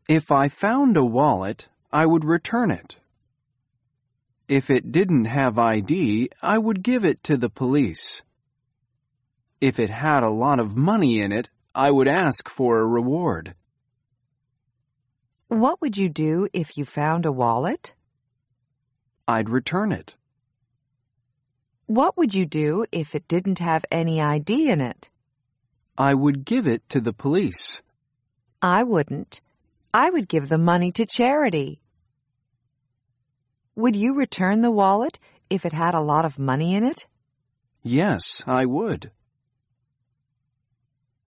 If I found a wallet, I would return it. If it didn't have ID, I would give it to the police. If it had a lot of money in it, I would ask for a reward. What would you do if you found a wallet? I'd return it. What would you do if it didn't have any ID in it? I would give it to the police. I wouldn't. I would give the money to charity. Would you return the wallet if it had a lot of money in it? Yes, I would.